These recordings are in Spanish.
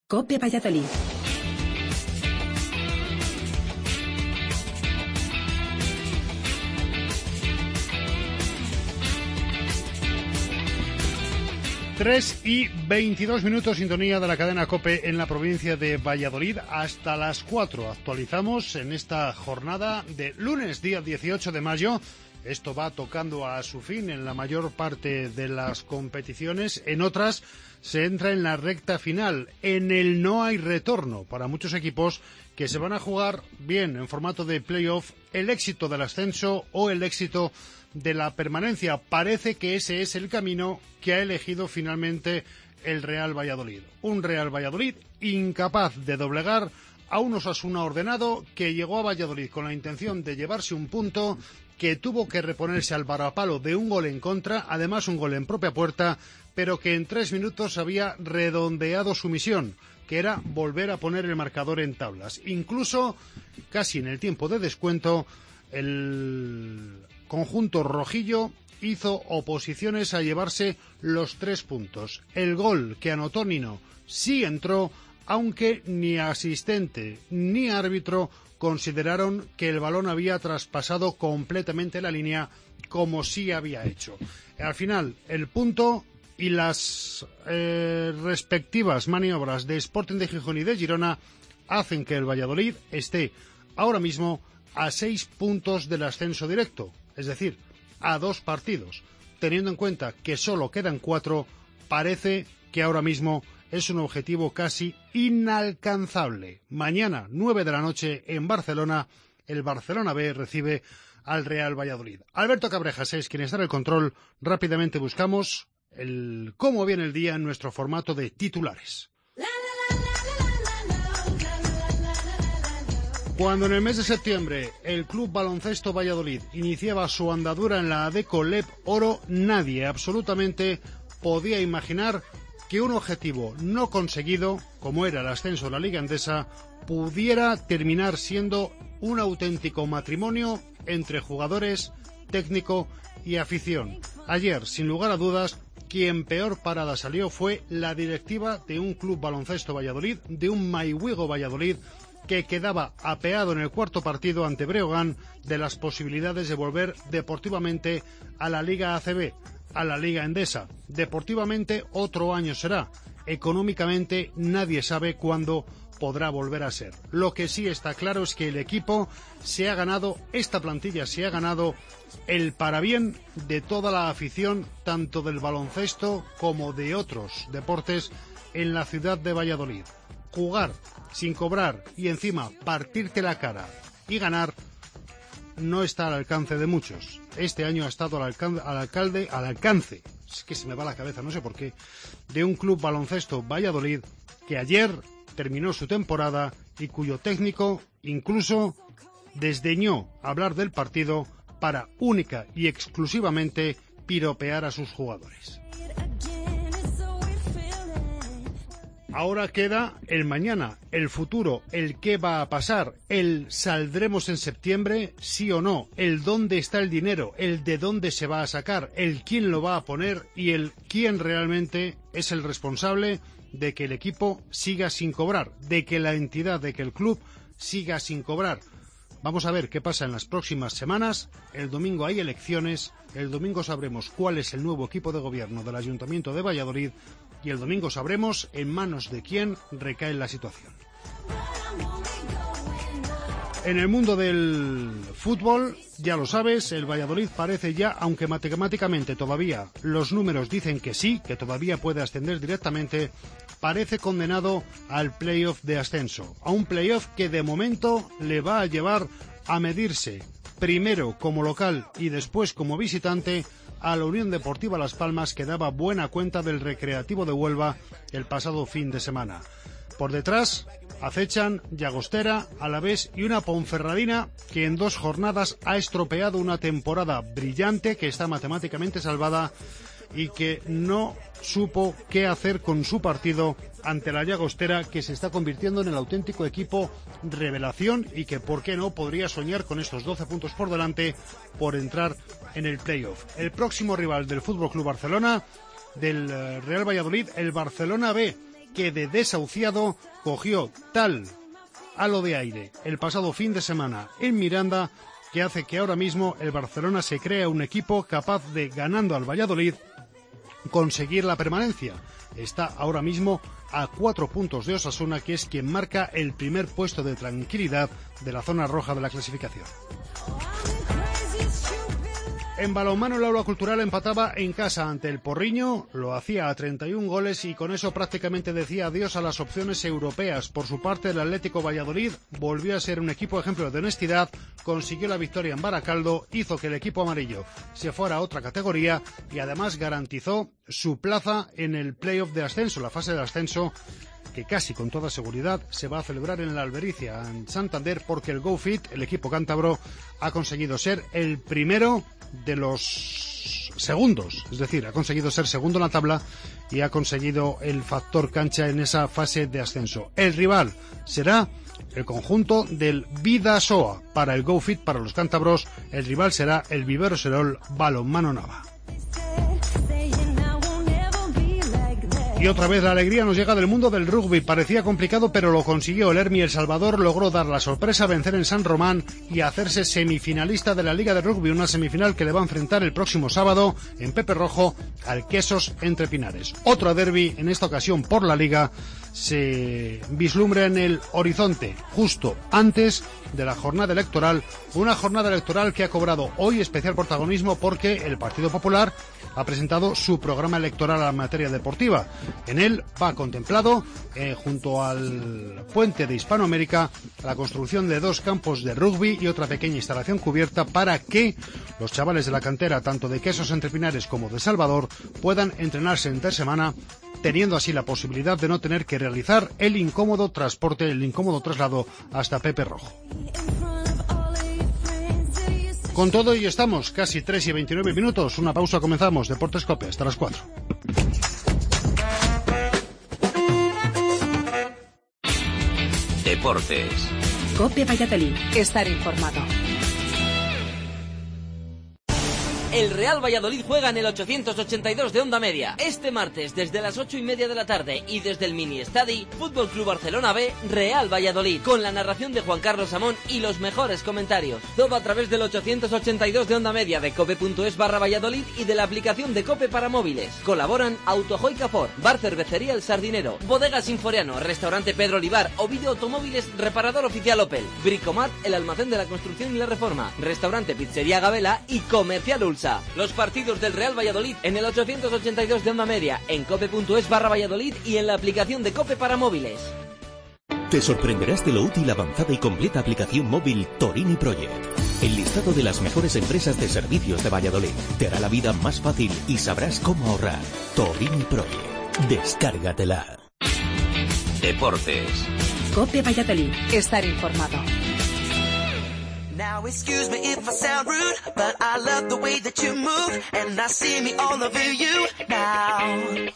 COPE Valladolid. Tres y 22 minutos, sintonía de la cadena COPE en la provincia de Valladolid. Hasta las 4 actualizamos en esta jornada de lunes, día 18 de mayo. Esto va tocando a su fin en la mayor parte de las competiciones. En otras se entra en la recta final. En el no hay retorno para muchos equipos que se van a jugar bien en formato de playoff el éxito del ascenso o el éxito de la permanencia. Parece que ese es el camino que ha elegido finalmente el Real Valladolid. Un Real Valladolid incapaz de doblegar a un Osasuna ordenado que llegó a Valladolid con la intención de llevarse un punto, que tuvo que reponerse al varapalo de un gol en contra, además un gol en propia puerta, pero que en 3 minutos había redondeado su misión, que era volver a poner el marcador en tablas. Incluso, casi en el tiempo de descuento, el conjunto rojillo hizo oposiciones a llevarse los 3 puntos. El gol que anotó Nino sí entró, aunque ni asistente ni árbitro consideraron que el balón había traspasado completamente la línea, como sí había hecho. Al final, el punto y las respectivas maniobras de Sporting de Gijón y de Girona hacen que el Valladolid esté ahora mismo a 6 puntos del ascenso directo, es decir, a 2 partidos. Teniendo en cuenta que solo quedan 4, parece que ahora mismo es un objetivo casi inalcanzable. Mañana, 9 de la noche, en Barcelona, el Barcelona B recibe al Real Valladolid. Alberto Cabrejas es quien está en el control. Rápidamente buscamos el cómo viene el día en nuestro formato de titulares. Cuando en el mes de septiembre el Club Baloncesto Valladolid iniciaba su andadura en la Adecco LEP Oro, nadie absolutamente podía imaginar que un objetivo no conseguido, como era el ascenso de la Liga Endesa, pudiera terminar siendo un auténtico matrimonio entre jugadores, técnico y afición. Ayer, sin lugar a dudas, quien peor parada salió fue la directiva de un Club Baloncesto Valladolid, de un Maihuigo Valladolid, que quedaba apeado en el cuarto partido ante Breogán de las posibilidades de volver deportivamente a la Liga ACB, a la Liga Endesa. Deportivamente otro año será. Económicamente nadie sabe cuándo podrá volver a ser. Lo que sí está claro es que el equipo se ha ganado, esta plantilla se ha ganado el parabién de toda la afición, tanto del baloncesto como de otros deportes en la ciudad de Valladolid. Jugar sin cobrar y encima partirte la cara y ganar no está al alcance de muchos. Este año ha estado al alcance, es que se me va la cabeza, no sé por qué, de un Club Baloncesto Valladolid que ayer terminó su temporada y cuyo técnico incluso desdeñó hablar del partido para única y exclusivamente piropear a sus jugadores. Ahora queda el mañana, el futuro, el qué va a pasar, el saldremos en septiembre, sí o no, el dónde está el dinero, el de dónde se va a sacar, el quién lo va a poner y el quién realmente es el responsable de que el equipo siga sin cobrar, de que la entidad, de que el club siga sin cobrar. Vamos a ver qué pasa en las próximas semanas. El domingo hay elecciones, el domingo sabremos cuál es el nuevo equipo de gobierno del Ayuntamiento de Valladolid y el domingo sabremos en manos de quién recae la situación. En el mundo del fútbol, ya lo sabes, el Valladolid parece ya, aunque matemáticamente todavía los números dicen que sí, que todavía puede ascender directamente, parece condenado al playoff de ascenso, a un playoff que de momento le va a llevar a medirse primero como local y después como visitante a la Unión Deportiva Las Palmas, que daba buena cuenta del Recreativo de Huelva el pasado fin de semana. Por detrás acechan Llagostera, Alavés y una Ponferradina que en 2 jornadas ha estropeado una temporada brillante, que está matemáticamente salvada y que no supo qué hacer con su partido ante la Llagostera, que se está convirtiendo en el auténtico equipo revelación y que, por qué no, podría soñar con estos 12 puntos por delante por entrar en el playoff. El próximo rival del FC Barcelona, del Real Valladolid, el Barcelona B, que de desahuciado cogió tal halo de aire el pasado fin de semana en Miranda que hace que ahora mismo el Barcelona se crea un equipo capaz de, ganando al Valladolid, conseguir la permanencia. Está ahora mismo a 4 puntos de Osasuna, que es quien marca el primer puesto de tranquilidad de la zona roja de la clasificación. En balonmano, el Aula Cultural empataba en casa ante el Porriño, lo hacía a 31 goles y con eso prácticamente decía adiós a las opciones europeas. Por su parte, el Atlético Valladolid volvió a ser un equipo ejemplo de honestidad, consiguió la victoria en Baracaldo, hizo que el equipo amarillo se fuera a otra categoría y además garantizó su plaza en el playoff de ascenso, la fase de ascenso, que casi con toda seguridad se va a celebrar en la Albericia, en Santander, porque el GoFit, el equipo cántabro, ha conseguido ser el primero de los segundos, es decir, ha conseguido ser segundo en la tabla y ha conseguido el factor cancha en esa fase de ascenso. El rival será el conjunto del Bidasoa. Para el GoFit, para los cántabros, el rival será el Vivero Serol Balonmano Nava. Y otra vez la alegría nos llega del mundo del rugby. Parecía complicado, pero lo consiguió. El Hermi El Salvador logró dar la sorpresa, vencer en San Román y hacerse semifinalista de la Liga de Rugby, una semifinal que le va a enfrentar el próximo sábado en Pepe Rojo al Quesos Entre Pinares. Otro derbi, en esta ocasión por la Liga, se vislumbra en el horizonte justo antes de la jornada electoral, una jornada electoral que ha cobrado hoy especial protagonismo porque el Partido Popular ha presentado su programa electoral a la materia deportiva. En él va contemplado, junto al puente de Hispanoamérica, la construcción de 2 campos de rugby y otra pequeña instalación cubierta para que los chavales de la cantera, tanto de Quesos Entre Pinares como de Salvador, puedan entrenarse entre semana, teniendo así la posibilidad de no tener que realizar el incómodo transporte, el incómodo traslado hasta Pepe Rojo. Con todo ello estamos, casi 3:29 minutos, una pausa, comenzamos, Deportes Cope, hasta las 4. Deportes. Cope Valladolid, estar informado. El Real Valladolid juega en el 882 de Onda Media. Este martes, desde las 8:30 de la tarde y desde el Mini Estadi, Fútbol Club Barcelona B, Real Valladolid, con la narración de Juan Carlos Amón y los mejores comentarios. Todo a través del 882 de Onda Media, de cope.es/Valladolid y de la aplicación de Cope para móviles. Colaboran Autojoy Capor, Bar Cervecería El Sardinero, Bodega Sinforiano, Restaurante Pedro Olivar, Ovidio Automóviles, Reparador Oficial Opel, Bricomat, el almacén de la construcción y la reforma, Restaurante Pizzería Gabela y Comercial Ulsa. Los partidos del Real Valladolid en el 882 de Onda Media, en cope.es/Valladolid y en la aplicación de Cope para móviles. Te sorprenderás de lo útil, avanzada y completa aplicación móvil Torini Project. El listado de las mejores empresas de servicios de Valladolid te hará la vida más fácil y sabrás cómo ahorrar. Torini Project. Descárgatela. Deportes. Cope Valladolid, estar informado. Now excuse me if I sound rude, but I love the way that you move, and I see me all over you now.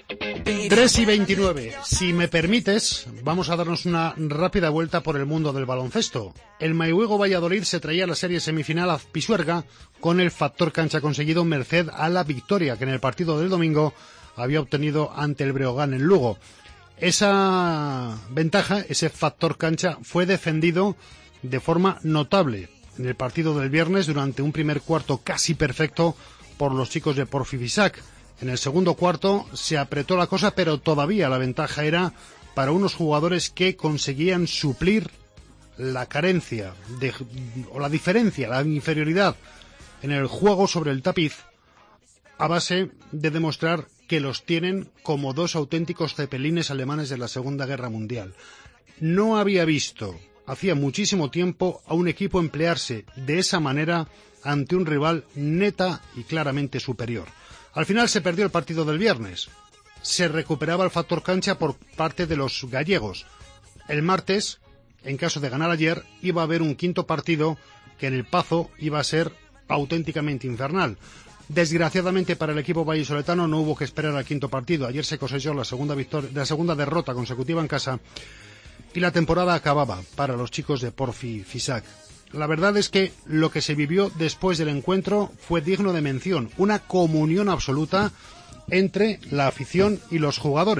3:29. Si me permites, vamos a darnos una rápida vuelta por el mundo del baloncesto. El Maihuego Valladolid se traía la serie semifinal a Pisuerga con el factor cancha conseguido merced a la victoria que en el partido del domingo había obtenido ante el Breogán en Lugo. Esa ventaja, ese factor cancha, fue defendido de forma notable en el partido del viernes durante un primer cuarto casi perfecto por los chicos de Porfi Fisac. En el segundo cuarto se apretó la cosa, pero todavía la ventaja era para unos jugadores que conseguían suplir la carencia o la diferencia, la inferioridad en el juego sobre el tapiz a base de demostrar que los tienen como 2 auténticos cepelines alemanes de la Segunda Guerra Mundial. No había visto hacía muchísimo tiempo a un equipo emplearse de esa manera ante un rival neta y claramente superior. Al final se perdió el partido del viernes. Se recuperaba el factor cancha por parte de los gallegos. El martes, en caso de ganar ayer, iba a haber un quinto partido que en el Pazo iba a ser auténticamente infernal. Desgraciadamente para el equipo vallisoletano no hubo que esperar al quinto partido. Ayer se cosechó la segunda derrota consecutiva en casa y la temporada acababa para los chicos de Porfi Fisac. La verdad es que lo que se vivió después del encuentro fue digno de mención, una comunión absoluta entre la afición y los jugadores.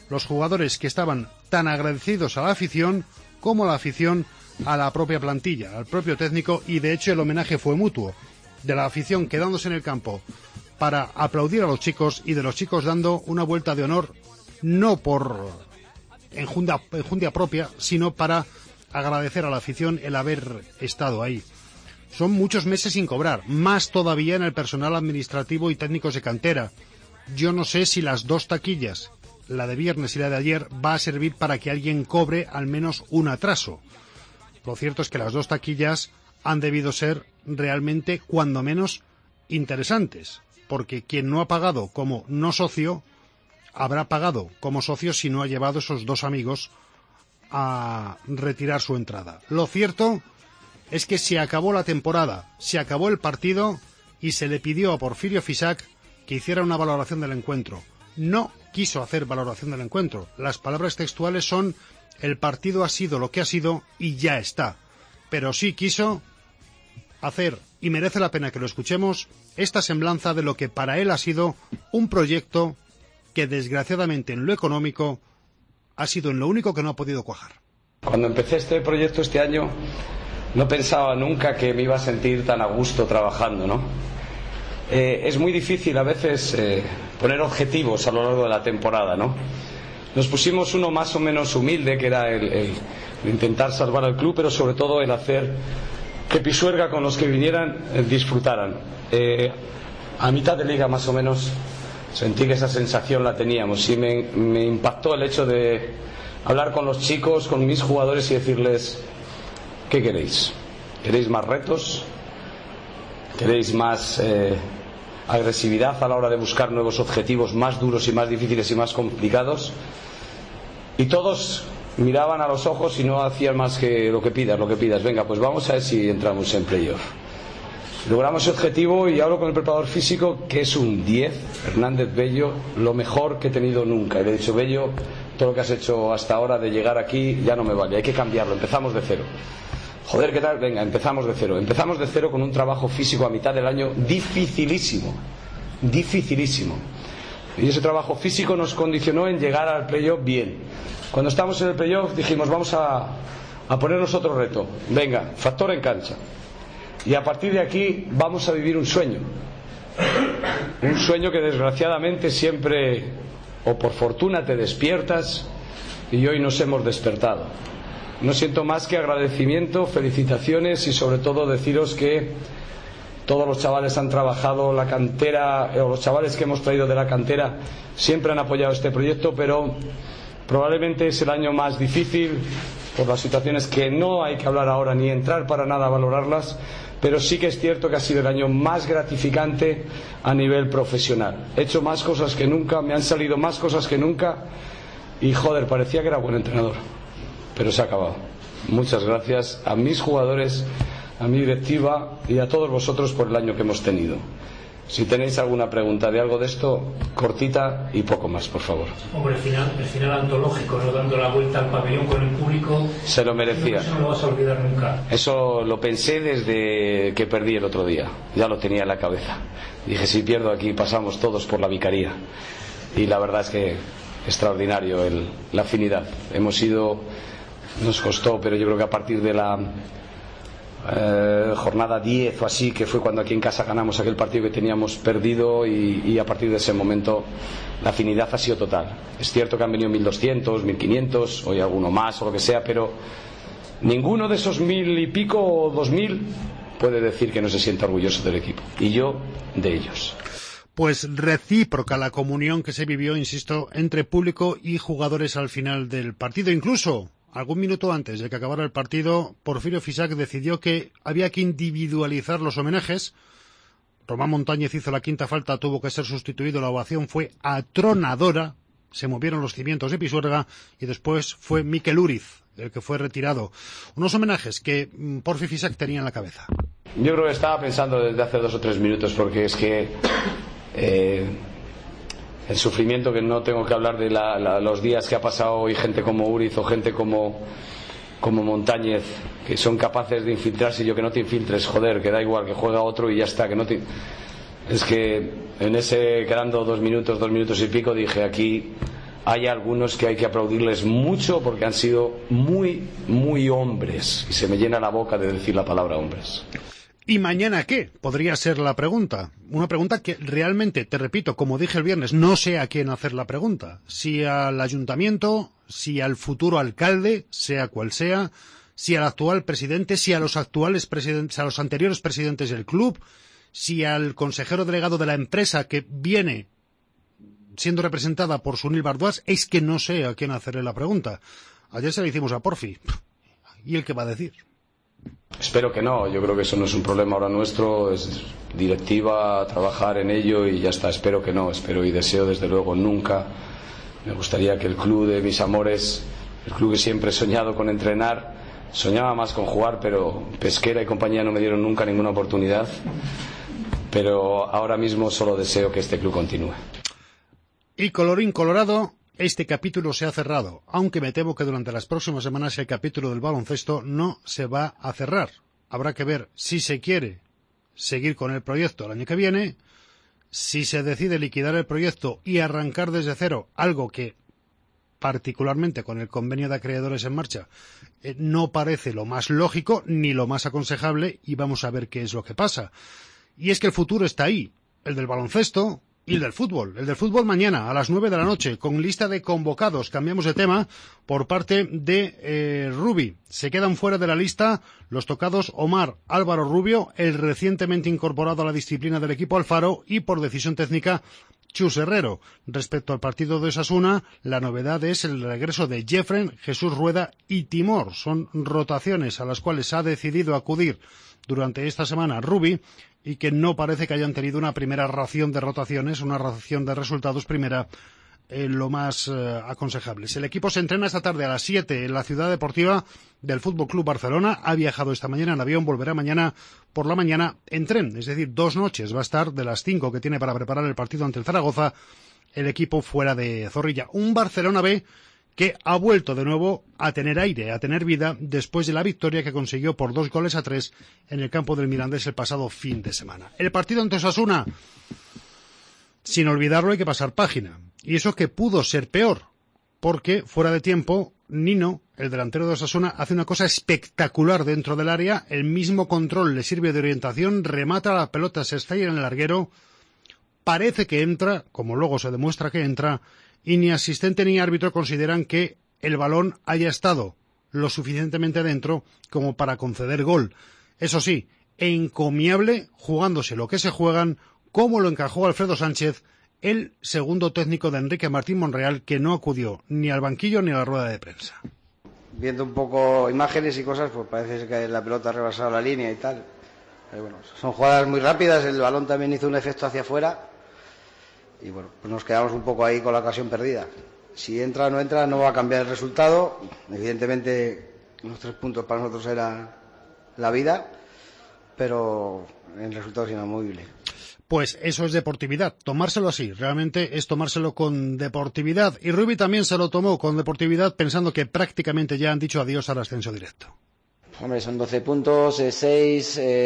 los jugadores que estaban tan agradecidos a la afición como la afición a la propia plantilla, al propio técnico, y de hecho el homenaje fue mutuo, de la afición quedándose en el campo para aplaudir a los chicos y de los chicos dando una vuelta de honor, no por enjundia propia, sino para agradecer a la afición el haber estado ahí. Son muchos meses sin cobrar, más todavía en el personal administrativo y técnicos de cantera. Yo no sé si las dos taquillas, la de viernes y la de ayer, va a servir para que alguien cobre al menos un atraso. Lo cierto es que las dos taquillas han debido ser realmente, cuando menos, interesantes, porque quien no ha pagado como no socio, habrá pagado como socio si no ha llevado esos dos amigos a retirar su entrada. Lo cierto es que se acabó la temporada, se acabó el partido y se le pidió a Porfirio Fisac que hiciera una valoración del encuentro. No quiso hacer valoración del encuentro. Las palabras textuales son: el partido ha sido lo que ha sido y ya está. Pero sí quiso hacer, y merece la pena que lo escuchemos, esta semblanza de lo que para él ha sido un proyecto que desgraciadamente en lo económico ha sido en lo único que no ha podido cuajar. Cuando empecé este proyecto este año no pensaba nunca que me iba a sentir tan a gusto trabajando, ¿no? Es muy difícil a veces poner objetivos a lo largo de la temporada, ¿no? Nos pusimos uno más o menos humilde, que era el intentar salvar al club, pero sobre todo el hacer que Pisuerga, con los que vinieran, disfrutaran. A mitad de liga más o menos sentí que esa sensación la teníamos y me impactó el hecho de hablar con los chicos, con mis jugadores y decirles: ¿qué queréis? ¿Queréis más retos? ¿Queréis más agresividad a la hora de buscar nuevos objetivos más duros y más difíciles y más complicados? Y todos miraban a los ojos y no hacían más que lo que pidas. Venga, pues vamos a ver si entramos en playoff. Logramos ese objetivo y hablo con el preparador físico, que es un 10, Hernández Bello, lo mejor que he tenido nunca. Y le he dicho: Bello, todo lo que has hecho hasta ahora de llegar aquí ya no me vale, hay que cambiarlo, empezamos de cero. Joder, ¿qué tal? Venga, empezamos de cero. Empezamos de cero con un trabajo físico a mitad del año dificilísimo. Y ese trabajo físico nos condicionó en llegar al playoff bien. Cuando estamos en el playoff dijimos: vamos a ponernos otro reto. Venga, factor en cancha. Y a partir de aquí vamos a vivir un sueño. Un sueño que desgraciadamente siempre, o por fortuna, te despiertas, y hoy nos hemos despertado. No siento más que agradecimiento, felicitaciones y sobre todo deciros que todos los chavales han trabajado, la cantera, o los chavales que hemos traído de la cantera siempre han apoyado este proyecto, pero probablemente es el año más difícil por las situaciones que no hay que hablar ahora ni entrar para nada a valorarlas, pero sí que es cierto que ha sido el año más gratificante a nivel profesional. He hecho más cosas que nunca, me han salido más cosas que nunca y joder, parecía que era buen entrenador, pero se ha acabado. Muchas gracias a mis jugadores, a mi directiva y a todos vosotros por el año que hemos tenido. Si tenéis alguna pregunta de algo de esto, cortita y poco más, por favor. Hombre, el final antológico, ¿no? Dando la vuelta al pabellón con el público. Se lo merecía. Eso no lo vas a olvidar nunca. Eso lo pensé desde que perdí el otro día. Ya lo tenía en la cabeza. Dije: si pierdo aquí pasamos todos por la vicaría. Y la verdad es que extraordinario la afinidad. Nos costó, pero yo creo que a partir de la jornada 10 o así, que fue cuando aquí en casa ganamos aquel partido que teníamos perdido, y a partir de ese momento la afinidad ha sido total. Es cierto que han venido 1200, 1500, hoy alguno más o lo que sea, pero ninguno de esos 1000 y pico o 2000 puede decir que no se sienta orgulloso del equipo, y yo de ellos. Pues recíproca la comunión que se vivió, insisto, entre público y jugadores al final del partido. Incluso algún minuto antes de que acabara el partido, Porfirio Fisac decidió que había que individualizar los homenajes. Román Montañez hizo la quinta falta, tuvo que ser sustituido, la ovación fue atronadora, se movieron los cimientos de Pisuerga y después fue Mikel Uriz el que fue retirado. Unos homenajes que Porfi Fisac tenía en la cabeza. Yo creo que estaba pensando desde hace 2 o 3 minutos, porque es que el sufrimiento, que no tengo que hablar de los días que ha pasado hoy gente como Uriz o gente como Montañez, que son capaces de infiltrarse, y yo: que no te infiltres, joder, que da igual, que juega otro y ya está, que no te... Es que en ese, quedando 2 minutos y pico, dije: aquí hay algunos que hay que aplaudirles mucho porque han sido muy, muy hombres, y se me llena la boca de decir la palabra hombres. ¿Y mañana qué? Podría ser la pregunta. Una pregunta que realmente, te repito, como dije el viernes, no sé a quién hacer la pregunta. Si al ayuntamiento, si al futuro alcalde, sea cual sea, si al actual presidente, si a los actuales presidentes, a los anteriores presidentes del club, si al consejero delegado de la empresa que viene siendo representada por Sunil Bardwas, es que no sé a quién hacerle la pregunta. Ayer se la hicimos a Porfi. ¿Y el qué va a decir? Espero que no, yo creo que eso no es un problema ahora nuestro, es directiva, trabajar en ello y ya está. Espero que no, espero y deseo desde luego nunca. Me gustaría que el club de mis amores, el club que siempre he soñado con entrenar, soñaba más con jugar, pero Pesquera y compañía no me dieron nunca ninguna oportunidad. Pero ahora mismo solo deseo que este club continúe. Y colorín colorado, este capítulo se ha cerrado, aunque me temo que durante las próximas semanas el capítulo del baloncesto no se va a cerrar. Habrá que ver si se quiere seguir con el proyecto el año que viene, si se decide liquidar el proyecto y arrancar desde cero, algo que particularmente con el convenio de acreedores en marcha no parece lo más lógico ni lo más aconsejable, y vamos a ver qué es lo que pasa. Y es que el futuro está ahí, el del baloncesto y el del fútbol. El del fútbol mañana a las 9 de la noche, con lista de convocados. Cambiamos de tema por parte de Rubi. Se quedan fuera de la lista los tocados Omar Álvaro Rubio, el recientemente incorporado a la disciplina del equipo Alfaro, y por decisión técnica Chus Herrero. Respecto al partido de Osasuna, la novedad es el regreso de Jeffren, Jesús Rueda y Timor. Son rotaciones a las cuales ha decidido acudir durante esta semana Rubi, y que no parece que hayan tenido una primera ración de rotaciones, una ración de resultados primera, lo más aconsejable. El equipo se entrena esta tarde a las 7 en la ciudad deportiva del Fútbol Club Barcelona. Ha viajado esta mañana en avión, volverá mañana por la mañana en tren, es decir, 2 noches. Va a estar de las 5 que tiene para preparar el partido ante el Zaragoza, el equipo fuera de Zorrilla. Un Barcelona B que ha vuelto de nuevo a tener aire, a tener vida, después de la victoria que consiguió por 2-3 en el campo del Mirandés el pasado fin de semana. El partido ante Osasuna, sin olvidarlo, hay que pasar página. Y eso que pudo ser peor, porque fuera de tiempo, Nino, el delantero de Osasuna, hace una cosa espectacular dentro del área. El mismo control le sirve de orientación, remata la pelota, se estalla en el larguero, parece que entra, como luego se demuestra que entra, y ni asistente ni árbitro consideran que el balón haya estado lo suficientemente dentro como para conceder gol. Eso sí, encomiable, jugándose lo que se juegan, como lo encajó Alfredo Sánchez, el segundo técnico de Enrique Martín Monreal, que no acudió ni al banquillo ni a la rueda de prensa. Viendo un poco imágenes y cosas, pues parece que la pelota ha rebasado la línea y tal. Pero bueno, son jugadas muy rápidas, el balón también hizo un efecto hacia afuera. Y bueno, pues nos quedamos un poco ahí con la ocasión perdida. Si entra o no entra, no va a cambiar el resultado. Evidentemente, los 3 puntos para nosotros era la vida, pero el resultado es inamovible. Pues eso es deportividad, tomárselo así, realmente es tomárselo con deportividad. Y Rubi también se lo tomó con deportividad, pensando que prácticamente ya han dicho adiós al ascenso directo. Hombre, son 12 puntos, 6,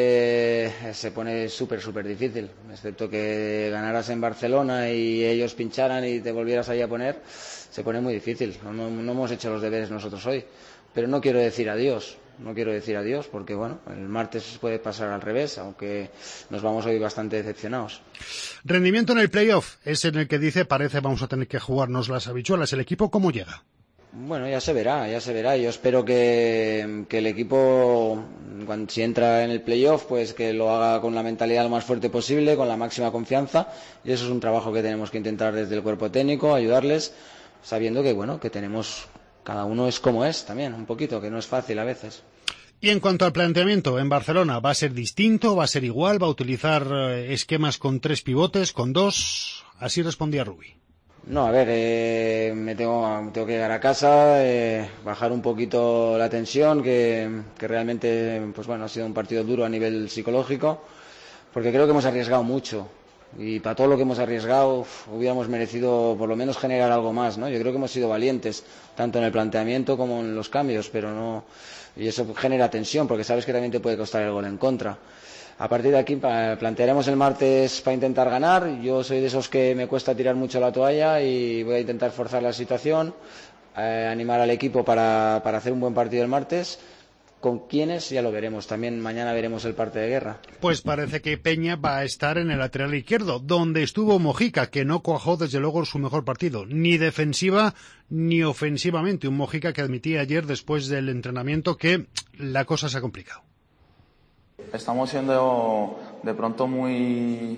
se pone súper difícil, excepto que ganaras en Barcelona y ellos pincharan y te volvieras ahí a poner, se pone muy difícil. No hemos hecho los deberes nosotros hoy, pero no quiero decir adiós porque bueno, el martes puede pasar al revés, aunque nos vamos hoy bastante decepcionados. Rendimiento en el playoff es en el que dice, parece vamos a tener que jugarnos las habichuelas. ¿El equipo cómo llega? Bueno, ya se verá. Yo espero que el equipo, si entra en el playoff, pues que lo haga con la mentalidad lo más fuerte posible, con la máxima confianza, y eso es un trabajo que tenemos que intentar desde el cuerpo técnico, ayudarles, sabiendo que bueno, que tenemos, cada uno es como es también, un poquito, que no es fácil a veces. Y en cuanto al planteamiento, en Barcelona, ¿va a ser distinto? ¿Va a ser igual? ¿Va a utilizar esquemas con 3 pivotes, con 2? Así respondía Rubi. No, a ver, tengo que llegar a casa, bajar un poquito la tensión, que realmente, pues bueno, ha sido un partido duro a nivel psicológico, porque creo que hemos arriesgado mucho, y para todo lo que hemos arriesgado hubiéramos merecido por lo menos generar algo más, ¿no? Yo creo que hemos sido valientes, tanto en el planteamiento como en los cambios, pero no, y eso genera tensión, porque sabes que también te puede costar el gol en contra. A partir de aquí plantearemos el martes para intentar ganar. Yo soy de esos que me cuesta tirar mucho la toalla y voy a intentar forzar la situación, animar al equipo para hacer un buen partido el martes. Con quiénes ya lo veremos. También mañana veremos el parte de guerra. Pues parece que Peña va a estar en el lateral izquierdo, donde estuvo Mojica, que no cuajó desde luego su mejor partido, ni defensiva ni ofensivamente. Un Mojica que admitía ayer después del entrenamiento que la cosa se ha complicado. Estamos siendo de pronto muy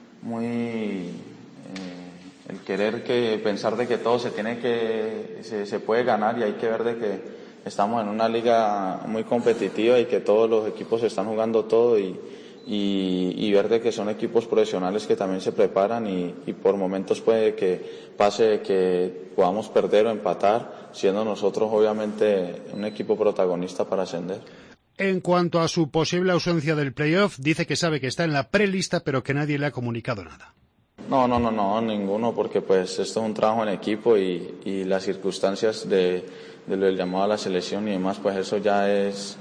el querer pensar de que todo se puede ganar, y hay que ver de que estamos en una liga muy competitiva y que todos los equipos están jugando todo y ver de que son equipos profesionales que también se preparan y por momentos puede que pase que podamos perder o empatar, siendo nosotros obviamente un equipo protagonista para ascender. En cuanto a su posible ausencia del playoff, dice que sabe que está en la prelista, pero que nadie le ha comunicado nada. No, ninguno, porque pues esto es un trabajo en equipo y las circunstancias de lo del llamado a la selección y demás, pues eso ya es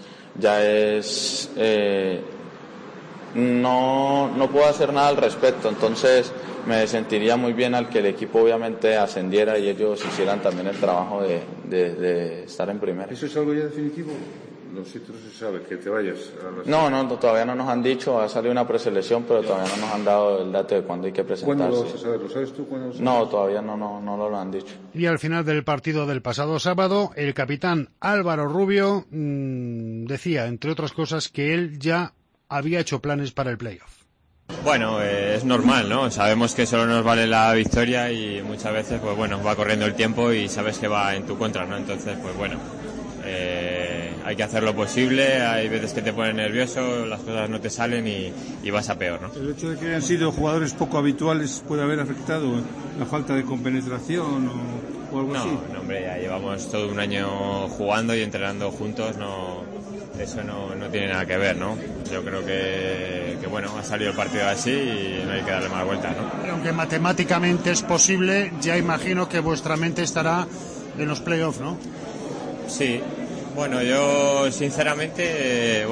no puedo hacer nada al respecto. Entonces me sentiría muy bien al que el equipo obviamente ascendiera y ellos hicieran también el trabajo de estar en primera. ¿Eso es algo ya definitivo? No sé, tú se sabe que te vayas a las... No, todavía no nos han dicho, ha salido una preselección, pero todavía no nos han dado el dato de cuándo hay que presentarse. ¿Cuándo lo vas a saber? ¿Lo sabes tú cuándo lo sabes? No, todavía no lo han dicho. Y al final del partido del pasado sábado, el capitán Álvaro Rubio decía, entre otras cosas, que él ya había hecho planes para el playoff. Bueno, es normal, ¿no? Sabemos que solo nos vale la victoria y muchas veces, pues bueno, va corriendo el tiempo y sabes que va en tu contra, ¿no? Entonces, pues bueno, hay que hacer lo posible, hay veces que te pones nervioso, las cosas no te salen y vas a peor, ¿no? ¿El hecho de que hayan sido jugadores poco habituales puede haber afectado la falta de compenetración o algo así? No, hombre, ya llevamos todo un año jugando y entrenando juntos, eso no tiene nada que ver, ¿no? Yo creo que bueno, ha salido el partido así y no hay que darle más vueltas, ¿no? Pero aunque matemáticamente es posible, ya imagino que vuestra mente estará en los playoffs, ¿no? Sí, bueno, yo sinceramente,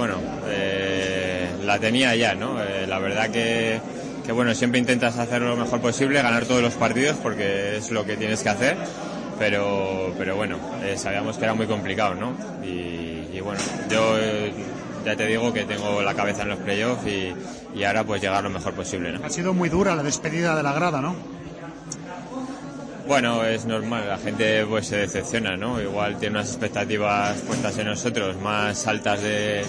la tenía ya, ¿no? La verdad que bueno, siempre intentas hacer lo mejor posible, ganar todos los partidos porque es lo que tienes que hacer, pero bueno, sabíamos que era muy complicado, ¿no? Y bueno, yo ya te digo que tengo la cabeza en los playoffs y ahora pues llegar lo mejor posible, ¿no? Ha sido muy dura la despedida de la grada, ¿no? Bueno, es normal, la gente pues se decepciona, ¿no? Igual tiene unas expectativas puestas en nosotros más altas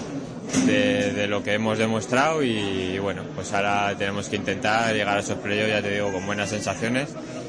de lo que hemos demostrado y bueno, pues ahora tenemos que intentar llegar a esos playoffs, ya te digo, con buenas sensaciones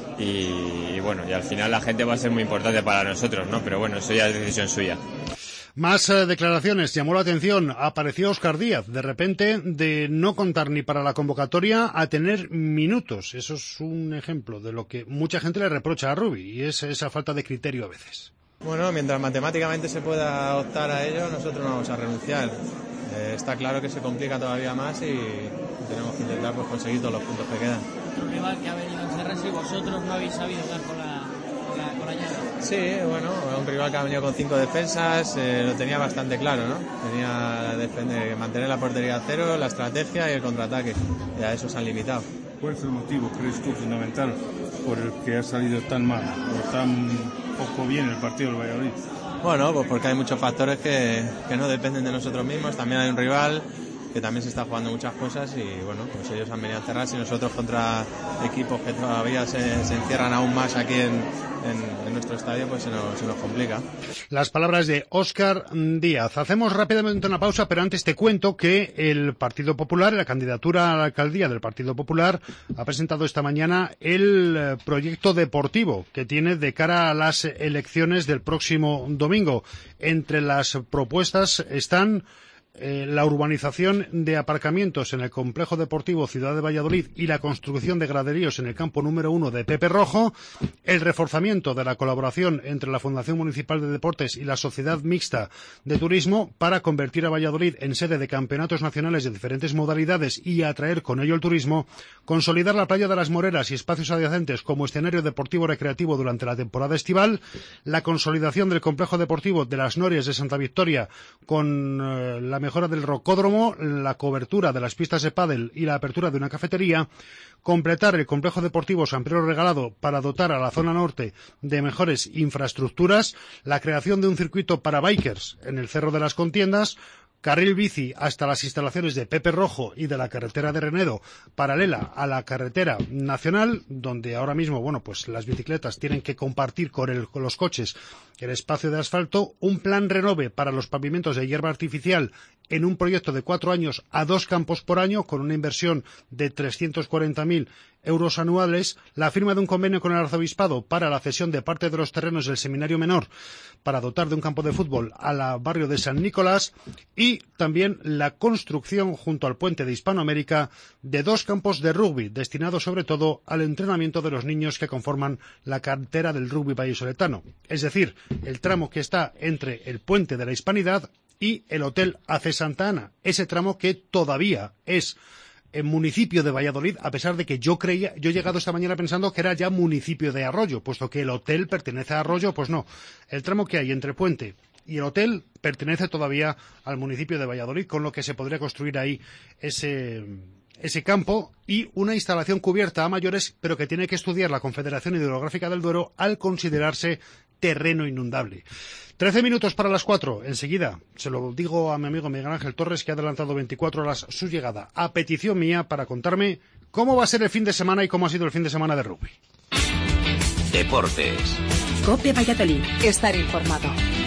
y bueno, y al final la gente va a ser muy importante para nosotros, ¿no? Pero bueno, eso ya es decisión suya. Más declaraciones. Llamó la atención. Apareció Óscar Díaz, de repente, de no contar ni para la convocatoria a tener minutos. Eso es un ejemplo de lo que mucha gente le reprocha a Rubi, y es esa falta de criterio a veces. Bueno, mientras matemáticamente se pueda optar a ello, nosotros no vamos a renunciar. Está claro que se complica todavía más y tenemos que intentar pues, conseguir todos los puntos que quedan. Un rival que ha venido en Serras y vosotros no habéis sabido dar con la llave. Sí, bueno, un rival que ha venido con 5 defensas, lo tenía bastante claro, ¿no? Tenía mantener la portería a cero, la estrategia y el contraataque, y a eso se han limitado. ¿Cuál es el motivo, crees tú, fundamental por el que ha salido tan mal o tan poco bien el partido del Valladolid? Bueno, pues porque hay muchos factores que no dependen de nosotros mismos. También hay un rival que también se está jugando muchas cosas y bueno, pues ellos han venido a cerrarse y nosotros contra equipos que todavía se encierran aún más aquí en nuestro estadio, pues se nos complica. Las palabras de Óscar Díaz. Hacemos rápidamente una pausa, pero antes te cuento que el Partido Popular, la candidatura a la alcaldía del Partido Popular, ha presentado esta mañana el proyecto deportivo que tiene de cara a las elecciones del próximo domingo. Entre las propuestas están la urbanización de aparcamientos en el complejo deportivo Ciudad de Valladolid y la construcción de graderíos en el campo número 1 de Pepe Rojo, el reforzamiento de la colaboración entre la Fundación Municipal de Deportes y la Sociedad Mixta de Turismo para convertir a Valladolid en sede de campeonatos nacionales de diferentes modalidades y atraer con ello el turismo, consolidar la playa de las Moreras y espacios adyacentes como escenario deportivo recreativo durante la temporada estival, la consolidación del complejo deportivo de las Norias de Santa Victoria con la mejora del rocódromo, la cobertura de las pistas de pádel y la apertura de una cafetería, completar el complejo deportivo San Pedro Regalado para dotar a la zona norte de mejores infraestructuras, la creación de un circuito para bikers en el Cerro de las Contiendas, carril bici hasta las instalaciones de Pepe Rojo y de la carretera de Renedo, paralela a la carretera nacional, donde ahora mismo, pues las bicicletas tienen que compartir con los coches el espacio de asfalto, un plan renove para los pavimentos de hierba artificial en un proyecto de 4 años a 2 campos por año, con una inversión de 340.000 euros anuales, la firma de un convenio con el arzobispado para la cesión de parte de los terrenos del Seminario Menor para dotar de un campo de fútbol al barrio de San Nicolás, y también la construcción junto al puente de Hispanoamérica de 2 campos de rugby destinados sobre todo al entrenamiento de los niños que conforman la cantera del rugby vallisoletano, es decir, el tramo que está entre el puente de la Hispanidad y el Hotel AC Santa Ana, ese tramo que todavía es en municipio de Valladolid, a pesar de que yo he llegado esta mañana pensando que era ya municipio de Arroyo, puesto que el hotel pertenece a Arroyo, pues no. El tramo que hay entre Puente y el hotel pertenece todavía al municipio de Valladolid, con lo que se podría construir ahí ese campo y una instalación cubierta a mayores, pero que tiene que estudiar la Confederación Hidrográfica del Duero al considerarse terreno inundable. 13 minutos para las 4. Enseguida se lo digo a mi amigo Miguel Ángel Torres, que ha adelantado 24 horas su llegada, a petición mía, para contarme cómo va a ser el fin de semana y cómo ha sido el fin de semana de rugby. Deportes. COPE Valladolid. Estar informado.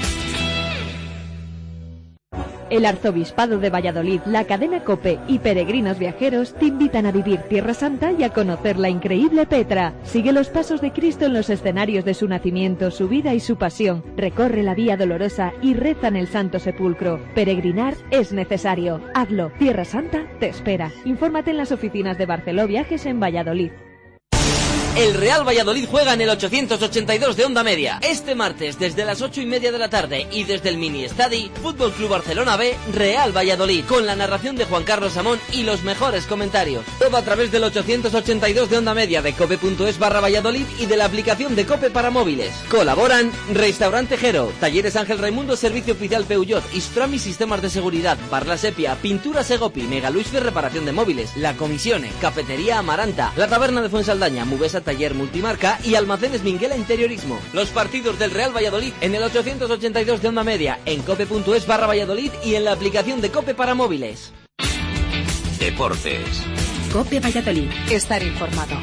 El Arzobispado de Valladolid, la cadena COPE y Peregrinos Viajeros te invitan a vivir Tierra Santa y a conocer la increíble Petra. Sigue los pasos de Cristo en los escenarios de su nacimiento, su vida y su pasión. Recorre la Vía Dolorosa y reza en el Santo Sepulcro. Peregrinar es necesario. Hazlo. Tierra Santa te espera. Infórmate en las oficinas de Barceló Viajes en Valladolid. El Real Valladolid juega en el 882 de Onda Media. Este martes, desde las 8:30 de la tarde y desde el Mini Estadi, Fútbol Club Barcelona B, Real Valladolid, con la narración de Juan Carlos Amón y los mejores comentarios. Todo a través del 882 de Onda Media, de cope.es/Valladolid y de la aplicación de Cope para móviles. Colaboran Restaurante Jero, Talleres Ángel Raimundo, Servicio Oficial Peugeot, Istrami Sistemas de Seguridad, Parla Sepia, Pintura Segopi, Mega Luisfer Reparación de Móviles, La Comisione, Cafetería Amaranta, La Taberna de Fuensaldaña, Mubesa Taller Multimarca y Almacenes Minguela Interiorismo. Los partidos del Real Valladolid en el 882 de Onda Media, en cope.es/Valladolid y en la aplicación de Cope para móviles. Deportes. COPE Valladolid. Estar informado.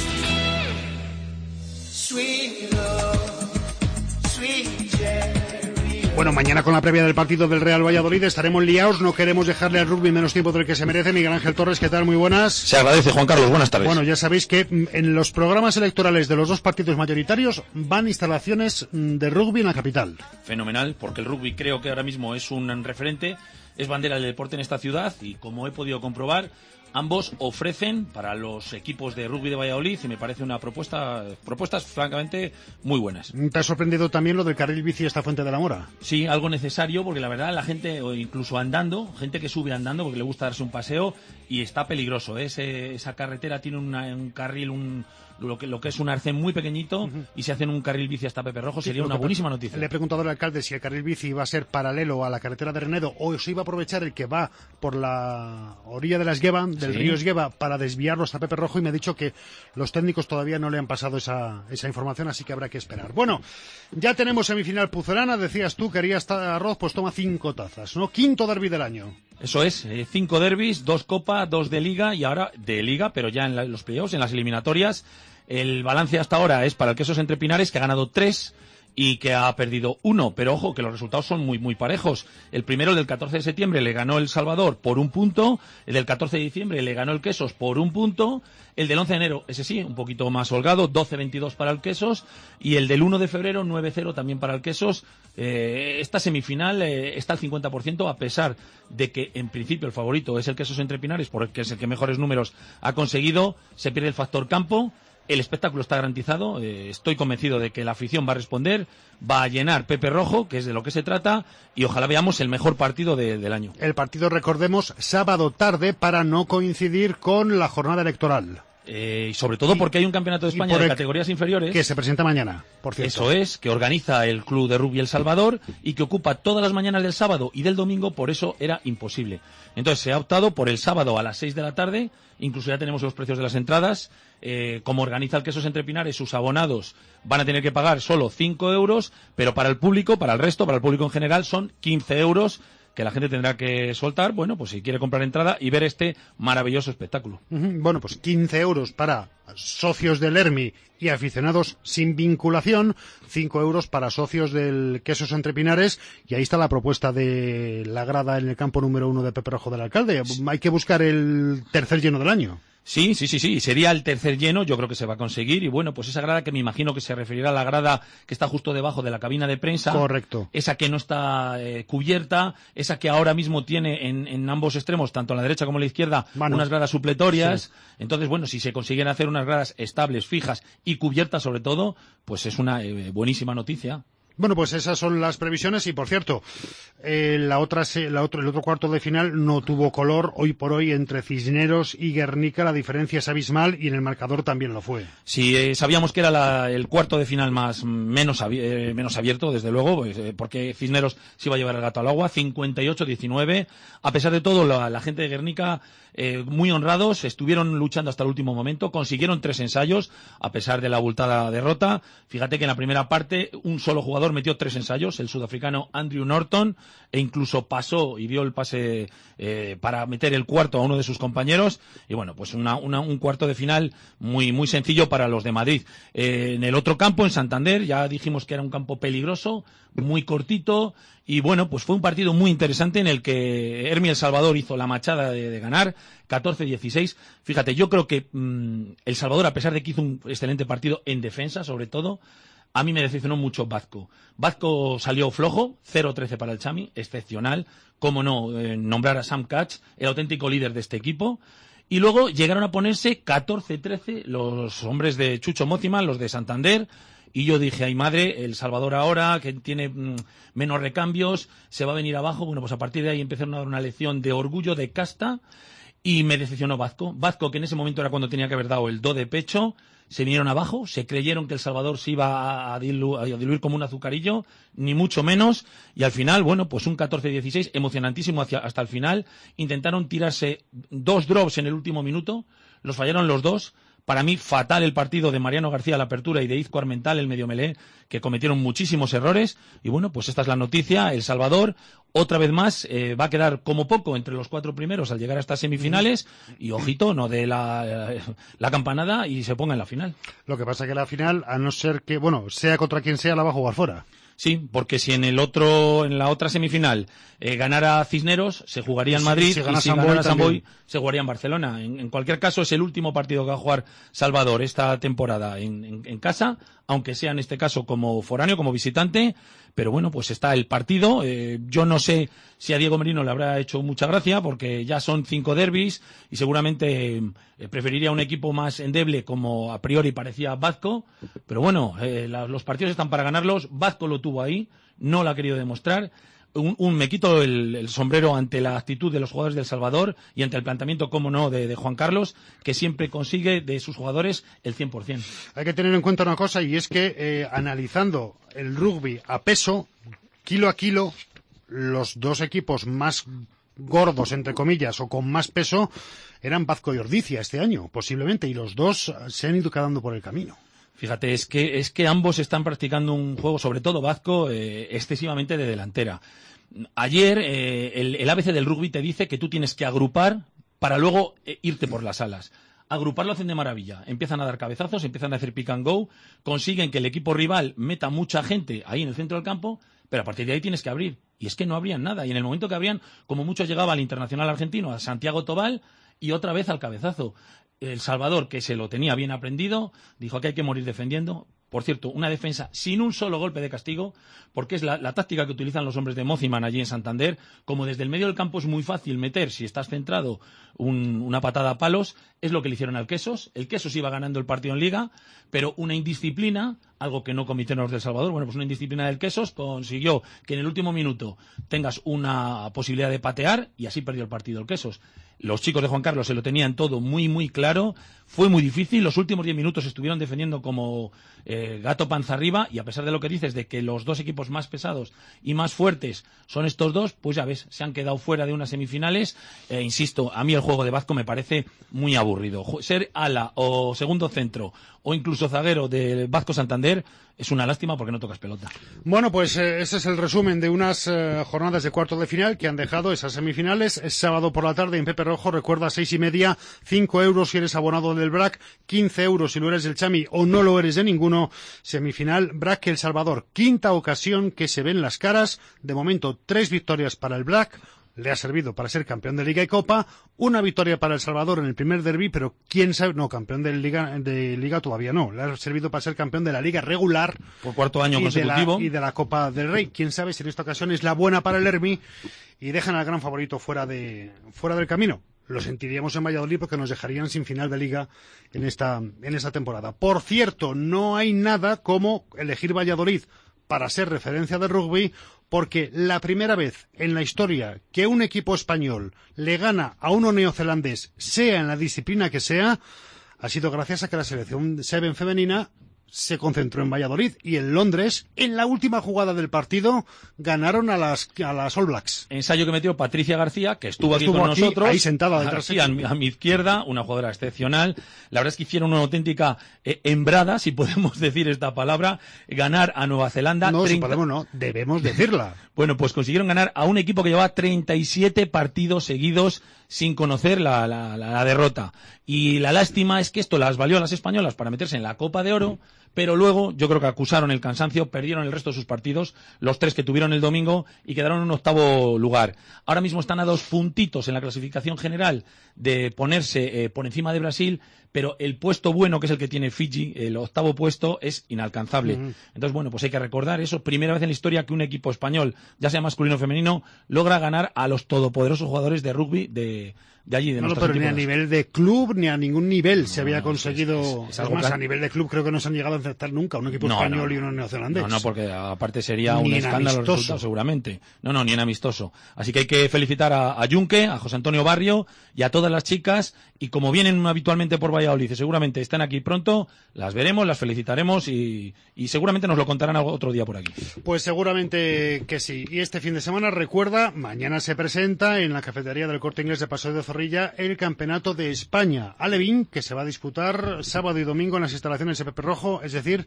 Bueno, mañana con la previa del partido del Real Valladolid estaremos liados, no queremos dejarle al rugby menos tiempo del que se merece. Miguel Ángel Torres, ¿qué tal? Muy buenas. Se agradece, Juan Carlos, buenas tardes. Bueno, ya sabéis que en los programas electorales de los 2 partidos mayoritarios van instalaciones de rugby en la capital. Fenomenal, porque el rugby creo que ahora mismo es un referente, es bandera del deporte en esta ciudad y como he podido comprobar, ambos ofrecen para los equipos de rugby de Valladolid y me parece una propuestas francamente muy buenas. ¿Te ha sorprendido también lo del carril bici hasta Fuente de la Mora? Sí, algo necesario porque la verdad la gente, o incluso andando, gente que sube andando porque le gusta darse un paseo y está peligroso. Esa carretera tiene un carril, lo que es un arcén muy pequeñito y se hacen un carril bici hasta Pepe Rojo, sería una buenísima noticia. Le he preguntado al alcalde si el carril bici iba a ser paralelo a la carretera de Renedo o se iba a aprovechar el que va por la orilla de la Esgueva, del río Esgueva, para desviarlo hasta Pepe Rojo, y me ha dicho que los técnicos todavía no le han pasado esa información, así que habrá que esperar. Bueno, ya tenemos semifinal pucelana, decías tú, querías arroz, pues toma 5 tazas, ¿no? 5º derbi del año. Eso es, 5 derbis, 2 Copa, 2 de Liga y ahora de Liga, pero ya en los playoffs, en las eliminatorias. El balance hasta ahora es para el Quesos Entre Pinares, que ha ganado 3 y que ha perdido 1, pero ojo que los resultados son muy muy parejos. El primero, el del 14 de septiembre, le ganó el Salvador por 1 punto, el del 14 de diciembre le ganó el Quesos por 1 punto, el del 11 de enero, ese sí, un poquito más holgado, 12-22 para el Quesos, y el del 1 de febrero, 9-0 también para el Quesos. Esta semifinal está al 50%, a pesar de que en principio el favorito es el Quesos Entre Pinares, porque es el que mejores números ha conseguido. Se pierde el factor campo. El espectáculo está garantizado, estoy convencido de que la afición va a responder, va a llenar Pepe Rojo, que es de lo que se trata, y ojalá veamos el mejor partido del año. El partido, recordemos, sábado tarde para no coincidir con la jornada electoral. Y sobre todo porque hay un campeonato de España de categorías inferiores que se presenta mañana, por cierto. Eso es, que organiza el Club de Rugby El Salvador y que ocupa todas las mañanas del sábado y del domingo, por eso era imposible. Entonces se ha optado por el sábado a las 6 de la tarde, incluso ya tenemos los precios de las entradas. Como organiza el Quesos Entre Pinares, sus abonados van a tener que pagar solo 5 euros, pero para el público, para el resto, para el público en general, son 15 euros. Que la gente tendrá que soltar, bueno, pues si quiere comprar entrada y ver este maravilloso espectáculo. Bueno, pues 15 euros para socios del Hermi y aficionados sin vinculación, 5 euros para socios del Quesos Entre Pinares, y ahí está la propuesta de la grada en el campo número 1 de Pepe Rojo del Alcalde. Hay que buscar el tercer lleno del año. Sí, sería el tercer lleno, yo creo que se va a conseguir, y bueno, pues esa grada que me imagino que se referirá a la grada que está justo debajo de la cabina de prensa. Correcto. Esa que no está cubierta, esa que ahora mismo tiene en ambos extremos, tanto a la derecha como a la izquierda, unas gradas supletorias. Sí. Entonces, bueno, si se consiguen hacer unas gradas estables, fijas y cubiertas sobre todo, pues es una buenísima noticia. Bueno, pues esas son las previsiones y, por cierto, el otro cuarto de final no tuvo color. Hoy por hoy, entre Cisneros y Guernica, la diferencia es abismal y en el marcador también lo fue. Sí, sabíamos que era el cuarto de final menos abierto, desde luego, pues, porque Cisneros se iba a llevar el gato al agua, 58-19. A pesar de todo, la gente de Guernica, muy honrados, estuvieron luchando hasta el último momento, consiguieron 3 ensayos, a pesar de la abultada derrota. Fíjate que en la primera parte, un solo jugador metió 3 ensayos, el sudafricano Andrew Norton, e incluso pasó y dio el pase para meter el cuarto a uno de sus compañeros. Y bueno, pues un cuarto de final muy, muy sencillo para los de Madrid. En el otro campo, en Santander, ya dijimos que era un campo peligroso, muy cortito, y bueno, pues fue un partido muy interesante en el que Hermi El Salvador hizo la machada de ganar, 14-16. Fíjate, yo creo que El Salvador, a pesar de que hizo un excelente partido en defensa, sobre todo, a mí me decepcionó mucho Vazco. Vazco salió flojo, 0-13 para el Chami, excepcional. Cómo no nombrar a Sam Catch, el auténtico líder de este equipo. Y luego llegaron a ponerse 14-13 los hombres de Chucho Mociman, los de Santander. Y yo dije, ay madre, El Salvador ahora, que tiene menos recambios, se va a venir abajo. Bueno, pues a partir de ahí empezaron a dar una lección de orgullo, de casta. Y me decepcionó Vazco. Vazco, que en ese momento era cuando tenía que haber dado el do de pecho, se vinieron abajo, se creyeron que El Salvador se iba a diluir como un azucarillo, ni mucho menos, y al final, bueno, pues un 14-16, emocionantísimo hasta el final. Intentaron tirarse 2 drops en el último minuto, los fallaron los 2. Para mí, fatal el partido de Mariano García a la apertura y de Izco Armental, el medio melé, que cometieron muchísimos errores. Y bueno, pues esta es la noticia. El Salvador, otra vez más, va a quedar como poco entre los 4 primeros al llegar a estas semifinales. Y ojito, no de la campanada y se ponga en la final. Lo que pasa que la final, a no ser que, bueno, sea contra quien sea, la va a jugar fuera. Sí, porque si en la otra semifinal ganara Cisneros, se jugaría en Madrid, y si ganara Samboy, se jugaría en Barcelona. En cualquier caso, es el último partido que va a jugar Salvador esta temporada en casa, aunque sea en este caso como foráneo, como visitante. Pero bueno, pues está el partido. Yo no sé si a Diego Merino le habrá hecho mucha gracia, porque ya son 5 derbis y seguramente preferiría un equipo más endeble, como a priori parecía Vazco. Pero bueno, los partidos están para ganarlos. Vazco lo tuvo ahí, no lo ha querido demostrar. Me quito el sombrero ante la actitud de los jugadores de El Salvador y ante el planteamiento, cómo no, de Juan Carlos, que siempre consigue de sus jugadores el 100%. Hay que tener en cuenta una cosa, y es que analizando el rugby a peso, kilo a kilo, los 2 equipos más gordos, entre comillas, o con más peso, eran Vazco y Ordizia este año, posiblemente, y los 2 se han ido quedando por el camino. Fíjate, es que ambos están practicando un juego, sobre todo Vazco, excesivamente de delantera. Ayer el ABC del rugby te dice que tú tienes que agrupar para luego irte por las alas. Agrupar lo hacen de maravilla. Empiezan a dar cabezazos, empiezan a hacer pick and go, consiguen que el equipo rival meta mucha gente ahí en el centro del campo, pero a partir de ahí tienes que abrir. Y es que no abrían nada. Y en el momento que abrían, como mucho llegaba al internacional argentino, a Santiago Tobal, y otra vez al cabezazo. El Salvador, que se lo tenía bien aprendido, dijo que hay que morir defendiendo. Por cierto, una defensa sin un solo golpe de castigo, porque es la táctica que utilizan los hombres de Mociman allí en Santander. Como desde el medio del campo es muy fácil meter, si estás centrado, una patada a palos, es lo que le hicieron al Quesos. El Quesos iba ganando el partido en Liga, pero una indisciplina algo que no cometieron los del Salvador. Bueno, pues una indisciplina del Quesos consiguió que en el último minuto tengas una posibilidad de patear y así perdió el partido el Quesos. Los chicos de Juan Carlos se lo tenían todo muy, muy claro. Fue muy difícil. Los últimos 10 minutos estuvieron defendiendo como gato panza arriba, y a pesar de lo que dices de que los dos equipos más pesados y más fuertes son estos dos, pues ya ves, se han quedado fuera de unas semifinales. Insisto, a mí el juego de Vazco me parece muy aburrido. Ser ala o segundo centro o incluso zaguero de Vazco Santander es una lástima porque no tocas pelota. Bueno, pues ese es el resumen de unas jornadas de cuartos de final que han dejado esas semifinales. Es sábado por la tarde en Pepe Rojo, recuerda, 6:30, 5 euros si eres abonado del BRAC, 15 euros si lo eres del Chami o no lo eres de ninguno. Semifinal BRAC El Salvador, quinta ocasión que se ven las caras. De momento 3 victorias para el BRAC. Le ha servido para ser campeón de Liga y Copa, una victoria para El Salvador en el primer derbi, pero quién sabe, no, campeón de Liga todavía no, le ha servido para ser campeón de la Liga regular por cuarto año consecutivo y de la Copa del Rey. Quién sabe si en esta ocasión es la buena para el Hermi y dejan al gran favorito fuera del camino. Lo sentiríamos en Valladolid porque nos dejarían sin final de Liga en esta temporada. Por cierto, no hay nada como elegir Valladolid para ser referencia de rugby, porque la primera vez en la historia que un equipo español le gana a uno neozelandés, sea en la disciplina que sea, ha sido gracias a que la selección Seven femenina se concentró en Valladolid, y en Londres, en la última jugada del partido, ganaron a las All Blacks. Ensayo que metió Patricia García, que estuvo aquí con nosotros. Ahí sentada detrás. Sí, a mi izquierda, una jugadora excepcional. La verdad es que hicieron una auténtica embrada, si podemos decir esta palabra, ganar a Nueva Zelanda. No, si podemos no, debemos decirla. Bueno, pues consiguieron ganar a un equipo que llevaba 37 partidos seguidos sin conocer la derrota. Y la lástima es que esto las valió a las españolas para meterse en la Copa de Oro, pero luego yo creo que acusaron el cansancio, perdieron el resto de sus partidos, los 3 que tuvieron el domingo, y quedaron en un octavo lugar. Ahora mismo están a 2 puntitos en la clasificación general de ponerse por encima de Brasil, pero el puesto bueno, que es el que tiene Fiji, el octavo puesto, es inalcanzable. Entonces, bueno, pues hay que recordar eso. Primera vez en la historia que un equipo español, ya sea masculino o femenino, logra ganar a los todopoderosos jugadores de rugby de allí, de nuestras pero ni a nivel de club, ni a ningún nivel se había conseguido. Es algo más, a nivel de club creo que no se han llegado a enfrentar nunca un equipo español y uno neozelandés. No, porque aparte sería un escándalo el resultado, seguramente. No, ni en amistoso. Así que hay que felicitar a Junque, a José Antonio Barrio y a todas las chicas, y como vienen habitualmente por Valladolid, seguramente están aquí pronto, las veremos, las felicitaremos y seguramente nos lo contarán otro día por aquí. Pues seguramente que sí. Y este fin de semana, recuerda, mañana se presenta en la cafetería del Corte Inglés de Paseo de Zorrilla el Campeonato de España Alevín, que se va a disputar sábado y domingo en las instalaciones de Pepe Rojo, es decir,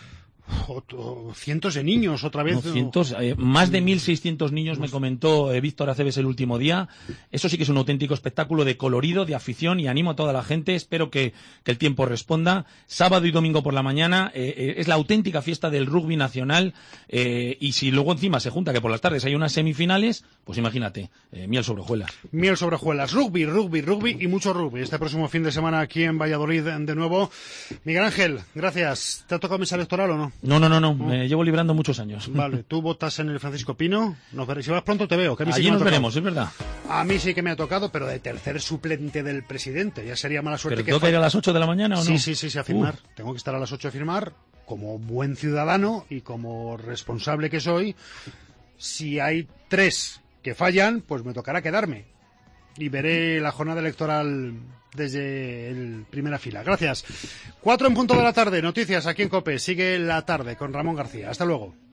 cientos de niños otra vez. Más de 1.600 niños, me comentó Víctor Aceves el último día. Eso sí que es un auténtico espectáculo de colorido, de afición, y animo a toda la gente. Espero que el tiempo responda. Sábado y domingo por la mañana es la auténtica fiesta del rugby nacional, y si luego encima se junta que por las tardes hay unas semifinales, pues imagínate, miel sobre hojuelas. Miel sobre hojuelas. Rugby y mucho rugby. Este próximo fin de semana aquí en Valladolid de nuevo. Miguel Ángel, gracias. ¿Te ha tocado mesa electoral o no? No, me llevo librando muchos años. Vale, tú votas en el Francisco Pino, nos veremos, si vas pronto te veo. Que a mí allí sí nos veremos, es verdad. A mí sí que me ha tocado, pero de tercer suplente del presidente, ya sería mala suerte. ¿Pero tengo que ir a las 8 de la mañana o no? Sí, a firmar. Tengo que estar a las 8 a firmar, como buen ciudadano y como responsable que soy. Si hay 3 que fallan, pues me tocará quedarme. Y veré la jornada electoral desde primera fila. Gracias. 4 en punto de la tarde, noticias aquí en COPE. Sigue la tarde con Ramón García. Hasta luego.